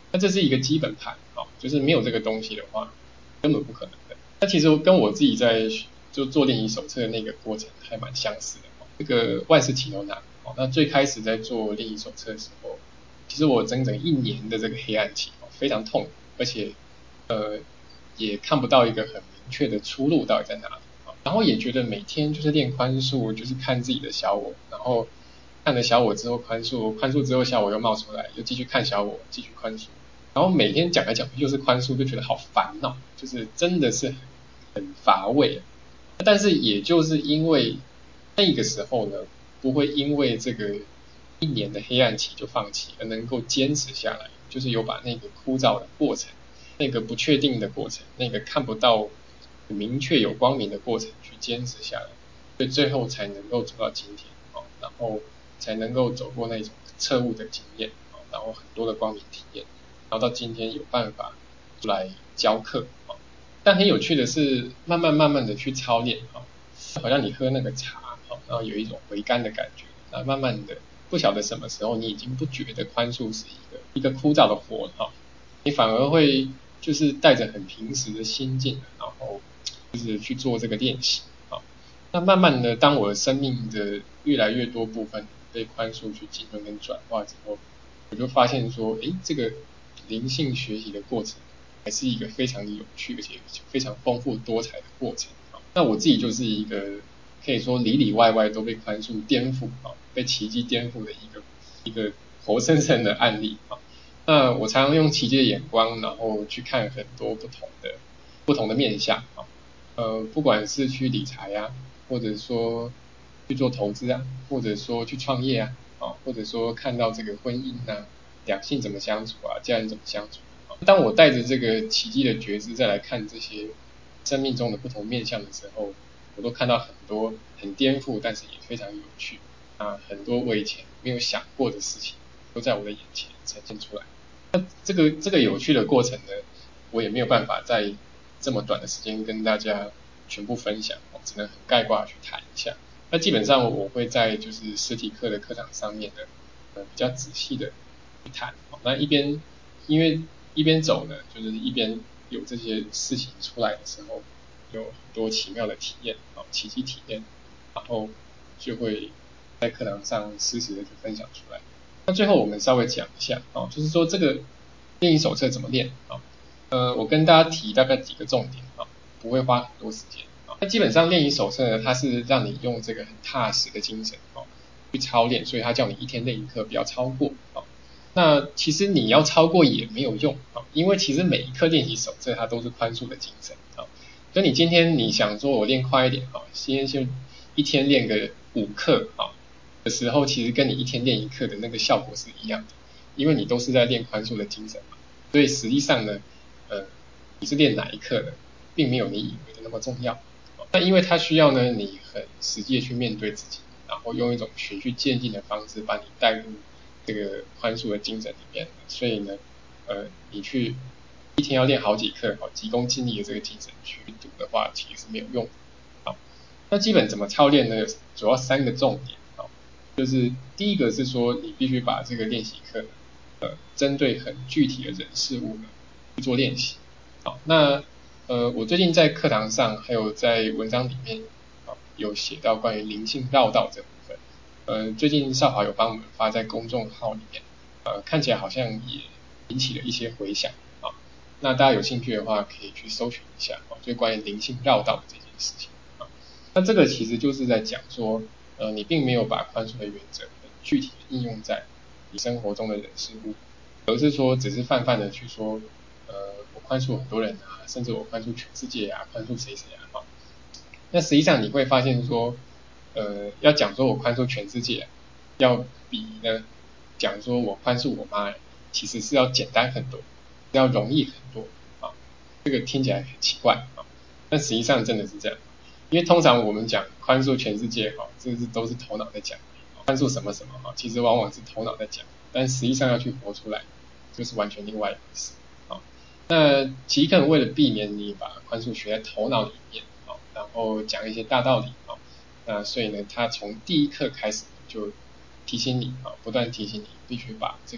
那这是一个基本盘，就是没有这个东西的话，根本不可能的。那其实跟我自己在就做练习手册的那个过程还蛮相似的。这个万事起头难，那最开始在做练习手册的时候，其实我整整1年的这个黑暗期，非常痛苦，而且也看不到一个很明确的出路到底在哪里。然后也觉得每天就是练宽恕，就是看自己的小我，然后看了小我之后宽恕，宽恕之后小我又冒出来，又继续看小我，继续宽恕，然后每天讲来讲去就是宽恕，就觉得好烦恼，就是真的是很乏味。但是也就是因为那个时候呢，不会因为这个1年的黑暗期就放弃，而能够坚持下来，就是有把那个枯燥的过程，那个不确定的过程，那个看不到明确有光明的过程去坚持下来，所以最后才能够走到今天，然后才能够走过那种彻悟的经验，然后很多的光明体验，然后到今天有办法来教课。但很有趣的是，慢慢的去操练，好像你喝那个茶，然后有一种回甘的感觉，那慢慢的不晓得什么时候你已经不觉得宽恕是一个枯燥的活了，你反而会就是带着很平时的心境，然后就是去做这个练习。那慢慢的，当我的生命的越来越多部分被宽恕去浸润跟转化之后，我就发现说，这个灵性学习的过程还是一个非常有趣而且非常丰富多彩的过程。那我自己就是一个可以说里里外外都被宽恕颠覆，被奇迹颠覆的一个活生生的案例。那我常常用奇迹的眼光，然后去看很多不同的面向，不管是去理财啊，或者说去做投资啊，或者说去创业啊，或者说看到这个婚姻啊，两性怎么相处啊，家人怎么相处。当我带着这个奇迹的觉知再来看这些生命中的不同面向的时候，我都看到很多很颠覆，但是也非常有趣啊，很多我以前没有想过的事情都在我的眼前呈现出来。那这个有趣的过程呢，我也没有办法在这么短的时间跟大家全部分享，我只能很概括去谈一下。那基本上我会在就是实体课的课堂上面呢，比较仔细的去谈。那因为一边走呢，就是一边有这些事情出来的时候，有很多奇妙的体验，奇迹体验，然后就会在课堂上实时的去分享出来。那最后我们稍微讲一下，就是说这个练习手册怎么练啊？我跟大家提大概几个重点啊，不会花很多时间啊。那基本上练习手册呢，它是让你用这个很踏实的精神去操练，所以它叫你1天练1课，不要超过啊。那其实你要超过也没有用啊，因为其实每一课练习手册它都是宽恕的精神啊。所以你今天你想说我练快一点啊，先就1天练个5课啊的时候，其实跟你1天练1课的那个效果是一样的，因为你都是在练宽恕的精神嘛。所以实际上呢，你是练哪一课的，并没有你以为的那么重要。那因为它需要呢，你很实际的去面对自己，然后用一种循序渐进的方式把你带入这个宽恕的精神里面。所以呢，你去1天要练好几课，急功近利的这个精神去读的话，其实是没有用的。好，那基本怎么操练呢？主要3个重点。就是第一个是说，你必须把这个练习课针对很具体的人事物呢去做练习。好，那我最近在课堂上还有在文章里面有写到关于灵性绕道这部分。最近少华有帮我们发在公众号里面，看起来好像也引起了一些回响啊。那大家有兴趣的话，可以去搜寻一下就关于灵性绕道的这件事情啊。那这个其实就是在讲说，你并没有把宽恕的原则很具体的应用在你生活中的人事物，而是说只是泛泛的去说，我宽恕很多人啊，甚至我宽恕全世界啊，宽恕谁谁啊。那实际上你会发现说，要讲说我宽恕全世界，要比呢讲说我宽恕我妈，其实是要简单很多，要容易很多啊。这个听起来很奇怪啊，但实际上真的是这样。因为通常我们讲宽恕全世界这都是头脑在讲，宽恕什么什么其实往往是头脑在讲，但实际上要去活出来，就是完全另外一回事。那其实可能为了避免你把宽恕学在头脑里面然后讲一些大道理那所以呢，他从第一课开始就提醒你不断提醒你必须把这个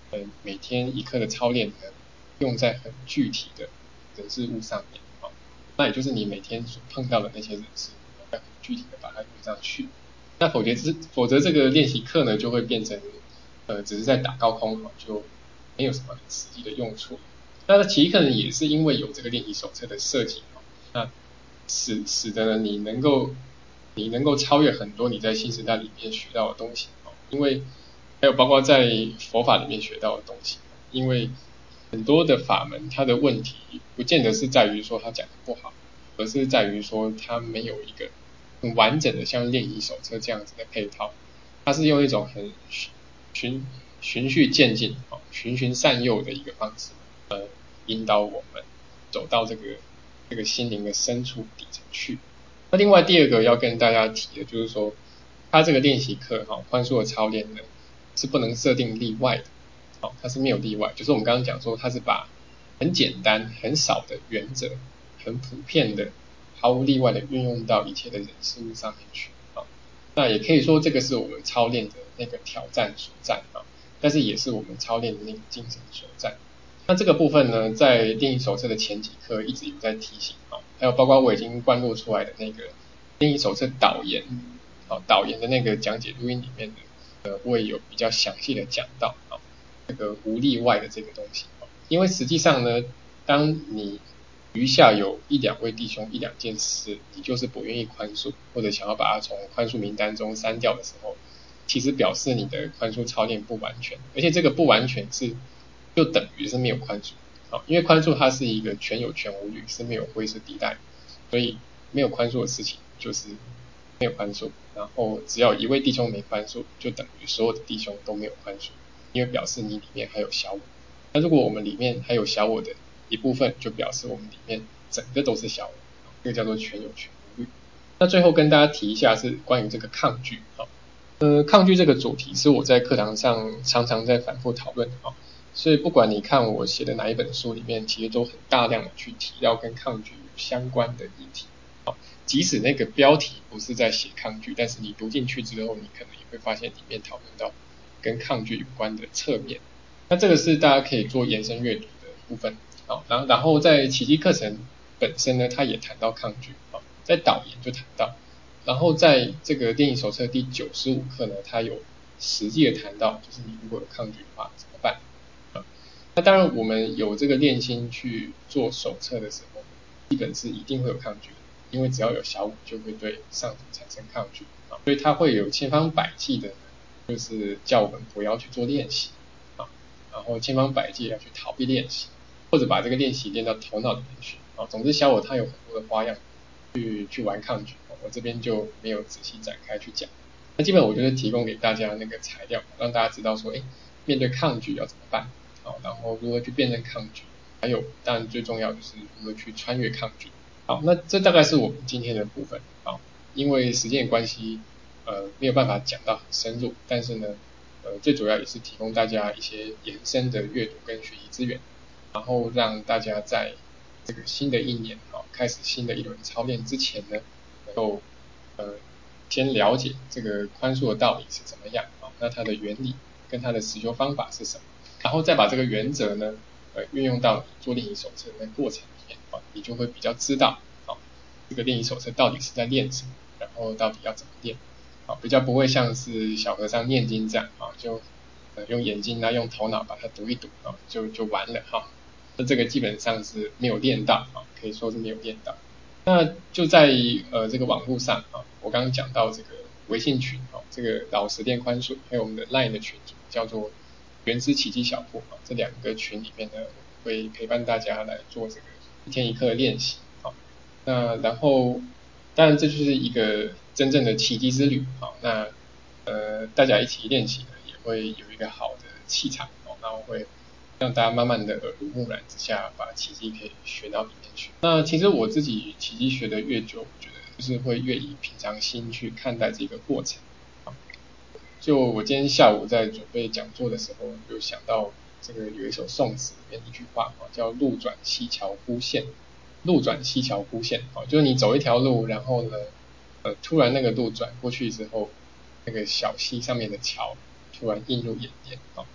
每天一课的操练呢，用在很具体的人事物上面，那也就是你每天所碰到的那些人事，要很具体的把它用上去。那否则这个练习课呢，就会变成只是在打高空，就没有什么实际的用处。那其实可能也是因为有这个练习手册的设计，那使得你能够超越很多你在新时代里面学到的东西，因为还有包括在佛法里面学到的东西，因为很多的法门它的问题不见得是在于说它讲的不好，而是在于说它没有一个很完整的像练习手册这样子的配套，它是用一种很循序渐进、循循善诱的一个方式，引导我们走到这个心灵的深处底层去。那另外第二个要跟大家提的就是说，它这个练习课宽恕的操练呢是不能设定例外的，它是没有例外，就是我们刚刚讲说它是把很简单很少的原则，很普遍的毫无例外的运用到一切的人事物上面去，那也可以说这个是我们操练的那个挑战所在，但是也是我们操练的那个精神所在。那这个部分呢，在练习手册的前几课一直有在提醒，还有包括我已经灌录出来的那个练习手册导言，导言的那个讲解录音里面的，我也有比较详细的讲到，这个无例外的这个东西，因为实际上呢，当你余下有一两位弟兄一两件事，你就是不愿意宽恕，或者想要把它从宽恕名单中删掉的时候，其实表示你的宽恕操练不完全，而且这个不完全就等于是没有宽恕，因为宽恕它是一个全有全无律，是没有灰色地带，所以没有宽恕的事情就是没有宽恕，然后只要一位弟兄没宽恕，就等于所有的弟兄都没有宽恕，因为表示你里面还有小我。那如果我们里面还有小我的一部分，就表示我们里面整个都是小我，这个叫做全有全无律。那最后跟大家提一下是关于这个抗拒，抗拒这个主题是我在课堂上常常在反复讨论的，所以不管你看我写的哪一本书里面，其实都很大量的去提到跟抗拒有相关的议题，即使那个标题不是在写抗拒，但是你读进去之后，你可能也会发现里面讨论到跟抗拒有关的侧面。那这个是大家可以做延伸阅读的部分，然后在奇迹课程本身呢，它也谈到抗拒，在导言就谈到，然后在这个练习手册第95课呢，它有实际的谈到，就是你如果有抗拒的话怎么办？那当然我们有这个练心去做手册的时候，基本是一定会有抗拒的，因为只要有小我就会对上主产生抗拒，所以它会有千方百计的，就是叫我们不要去做练习，然后千方百计要去逃避练习，或者把这个练习练到头脑里面去，总之小我它有很多的花样去玩抗拒，我这边就没有仔细展开去讲。那基本我就是提供给大家那个材料，让大家知道说，面对抗拒要怎么办，然后如何去辨认抗拒，还有当然最重要的是如何去穿越抗拒。好，那这大概是我们今天的部分，因为时间的关系，没有办法讲到很深入，但是呢，最主要也是提供大家一些延伸的阅读跟学习资源，然后让大家在这个新的一年，开始新的一轮操练之前呢，能够先了解这个宽恕的道理是怎么样，那它的原理跟它的实修方法是什么，然后再把这个原则呢，运用到你做练习手册的过程里面，你就会比较知道，这个练习手册到底是在练什么，然后到底要怎么练，比较不会像是小和尚念经这样，就用眼睛用头脑把它读一读，就完了，那这个基本上是没有练到，可以说是没有练到。那就在这个网络上，我刚刚讲到这个微信群，这个老实练宽恕，还有我们的 LINE 的群组叫做原知奇迹小铺，这两个群里面呢，会陪伴大家来做这个一天一课的练习，那然后当然这就是一个真正的奇迹之旅，那大家一起练习呢，也会有一个好的气场，然后会让大家慢慢的耳濡目染之下，把奇迹可以学到里面去。那其实我自己奇迹学的越久，我觉得就是会越以平常心去看待这个过程。就我今天下午在准备讲座的时候，就想到这个有一首宋词里面一句话，叫路转溪桥忽现，路转溪桥忽现，就是你走一条路，然后呢，突然那个路转过去之后，那个小溪上面的桥突然映入眼帘，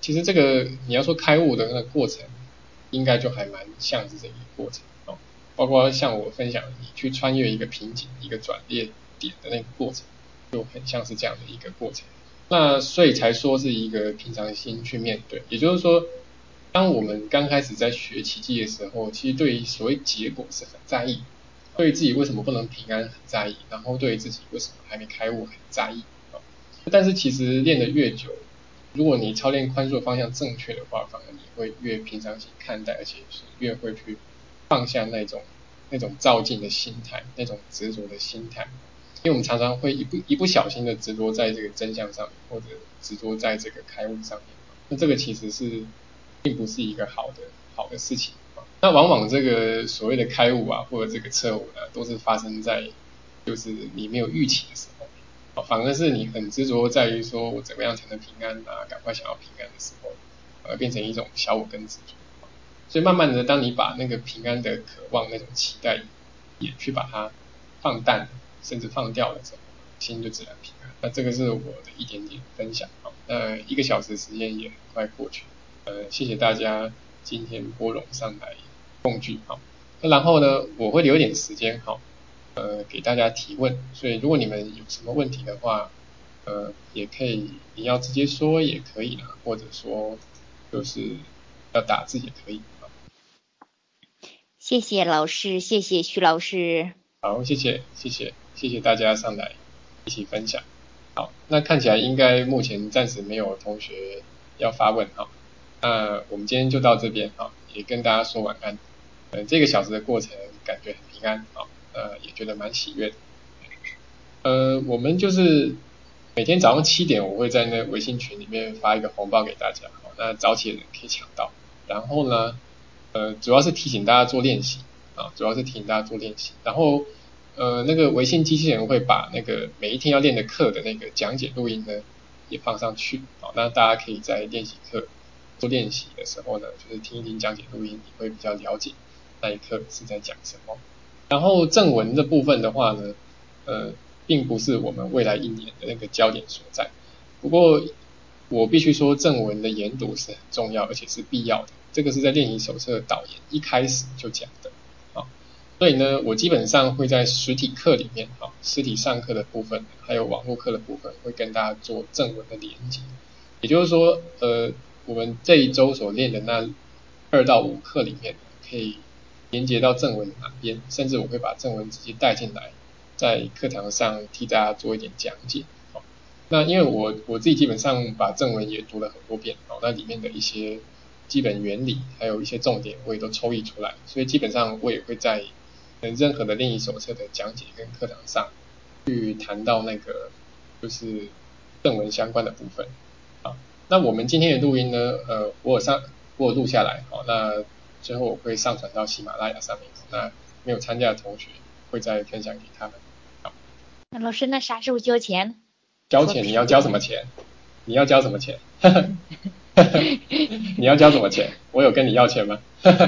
其实这个你要说开悟的那个过程，应该就还蛮像是这个过程哦。包括像我分享你去穿越一个瓶颈、一个转捩点的那个过程，就很像是这样的一个过程。那所以才说是一个平常心去面对。也就是说，当我们刚开始在学奇迹的时候，其实对于所谓结果是很在意，对于自己为什么不能平安很在意，然后对于自己为什么还没开悟很在意。但是其实练得越久，如果你操练宽恕的方向正确的话，反而你会越平常心看待，而且是越会去放下那种躁进的心态，那种执着的心态。因为我们常常会一不小心的执着在这个真相上面，或者执着在这个开悟上面，那这个其实并不是一个好的事情。那往往这个所谓的开悟啊，或者这个彻悟呢，都是发生在就是你没有预期的时候，反而是你很执着在于说我怎么样才能平安啊，赶快想要平安的时候，变成一种小我跟执着。所以慢慢的，当你把那个平安的渴望、那种期待也去把它放淡，甚至放掉了之后，心就自然平安。那这个是我的一点点分享。好，那1个小时时间也很快过去，谢谢大家今天拨冗上来共聚。好，那然后呢，我会留一点时间，好，给大家提问。所以如果你们有什么问题的话，也可以你要直接说也可以啦，或者说就是要打字也可以。 谢谢老师，谢谢徐老师。 好，谢谢大家上来一起分享。好，那看起来应该目前暂时没有同学要发问哈。那我们今天就到这边哈，也跟大家说晚安。这个小时的过程感觉很平安啊，也觉得蛮喜悦的。我们就是每天早上7点，我会在那微信群里面发一个红包给大家，那早起的人可以抢到。然后呢，主要是提醒大家做练习啊，主要是提醒大家做练习。然后那个微信机器人会把那个每一天要练的课的那个讲解录音呢也放上去，好，那大家可以在练习课做练习的时候呢，就是听一听讲解录音，你会比较了解那一课是在讲什么。然后正文的部分的话呢，并不是我们未来1年的那个焦点所在。不过我必须说，正文的研读是很重要，而且是必要的。这个是在练习手册的导言一开始就讲的。好，所以呢，我基本上会在实体课里面，实体上课的部分，还有网络课的部分，会跟大家做正文的连接。也就是说，我们这一周所练的那2到5课里面，可以连接到正文的哪边，甚至我会把正文直接带进来，在课堂上替大家做一点讲解。那因为我自己基本上把正文也读了很多遍，那里面的一些基本原理，还有一些重点，我也都抽译出来，所以基本上我也会在任何的练习手册的讲解跟课堂上去谈到那个就是正文相关的部分。好，那我们今天的录音呢，我有录下来，好，那最后我会上传到喜马拉雅上面，那没有参加的同学会再分享给他们。好， 那老师，那啥时候交钱？ 交钱你要交什么钱？你要交什么钱？你要交什么钱？我有跟你要钱吗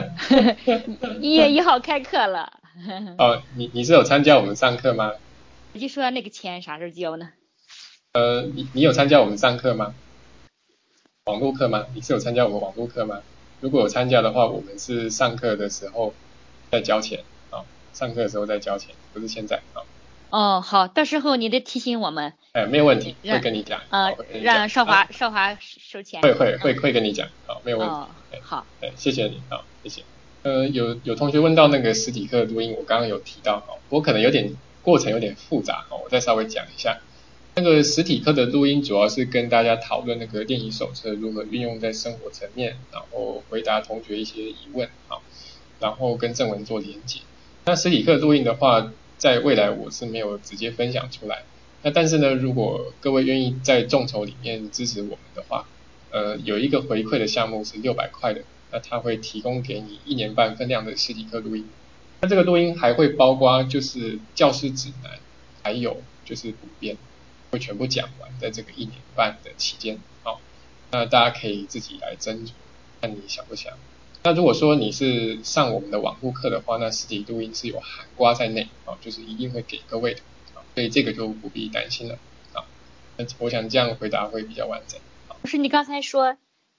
1月1号开课了。 哦，你是有参加我们上课吗？ 我就说那个钱啥时候交呢？ 你有参加我们上课吗？网络课吗？你是有参加我们网络课吗？如果有参加的话，我们是上课的时候再交钱啊，上课的时候再交钱，不是现在啊。 哦，好，到时候你得提醒我们。 没有问题，会跟你讲，会跟你讲。 让少华收钱。 会跟你讲，好，没有问题。 哦，好。 谢谢你，好，谢谢。有同学问到那个实体课的录音，我刚刚有提到，我可能过程有点复杂，我再稍微讲一下。那个实体课的录音主要是跟大家讨论那个练习手册如何运用在生活层面，然后回答同学一些疑问，然后跟正文做连结。那实体课录音的话，在未来我是没有直接分享出来。那但是呢，如果各位愿意在众筹里面支持我们的话，有一个回馈的项目是600块的，那它会提供给你1年半分量的实体课录音。那这个录音还会包括就是教师指南，还有就是补编，会全部讲完，在这个1年半的期间，那大家可以自己来斟酌，看你想不想。那如果说你是上我们的网络课的话，那实体录音是有含刮在内，就是一定会给各位的，所以这个就不必担心了。那我想这样回答会比较完整。 老师，你刚才说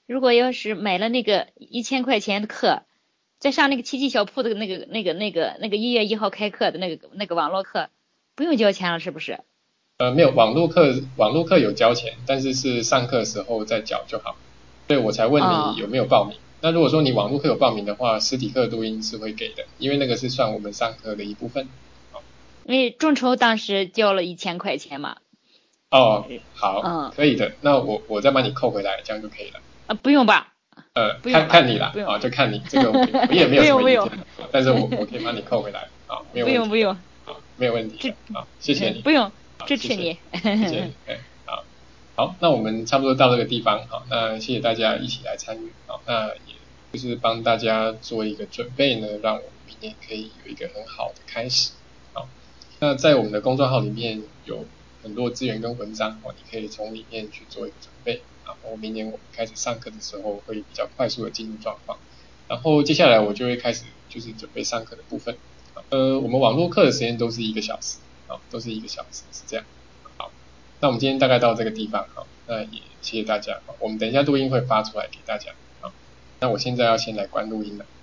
如果要是买了那个1000块钱的课，再上那个奇迹小铺的1月1号开课的那个网络课，不用交钱了，是不是？ 没有网络课有交钱，但是是上课的时候再缴就好。所以我才问你哦， 有没有报名。那如果说你网络课有报名的话，实体课录音是会给的，因为那个是算我们上课的一部分。 因为众筹当时交了1000块钱嘛。 哦，好， 嗯可以的。那我再把你扣回来，这样就可以了。 不用吧？不用吧？ 看你啦， 不用， 啊，就看你这个我也没有什不用不用， 么意见，但是我可以帮你扣回来，好，没有不问题的， 用不用， 好，没有问题的， 支好，谢谢你， 不用好，谢谢， 支持你。 谢谢你，好，好，那我们差不多到这个地方，好，那谢谢大家一起来参与，好，那也就是帮大家做一个准备呢，让我们明年可以有一个很好的开始，好，那在我们的公众号里面有很多资源跟文章，哦，你可以从里面去做一个准备。然后明年我们开始上课的时候会比较快速的进入状况，然后接下来我就会开始就是准备上课的部分。我们网络课的时间都是1个小时，好，都是1个小时，是这样。好，那我们今天大概到这个地方，好，那也谢谢大家，好，我们等一下录音会发出来给大家，好，那我现在要先来关录音了。